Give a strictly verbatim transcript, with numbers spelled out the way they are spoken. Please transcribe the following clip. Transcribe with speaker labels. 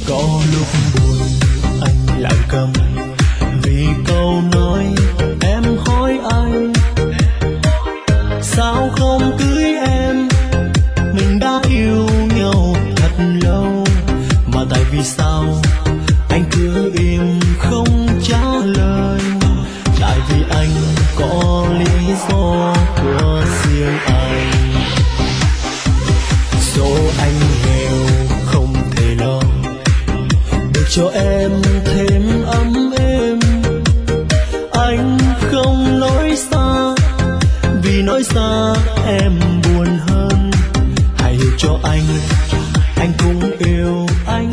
Speaker 1: Có lúc buồn anh lại cầm vì câu nói em hỏi anh sao không cưới em, mình đã yêu nhau thật lâu mà tại vì sao anh cứ im không trả lời. Tại vì anh có lý do của riêng anh. Số anh nghèo không thể lo để cho em thêm ấm êm. Anh không nói xa vì nói xa em buồn hơn. Hãy hiểu cho anh, anh cũng yêu anh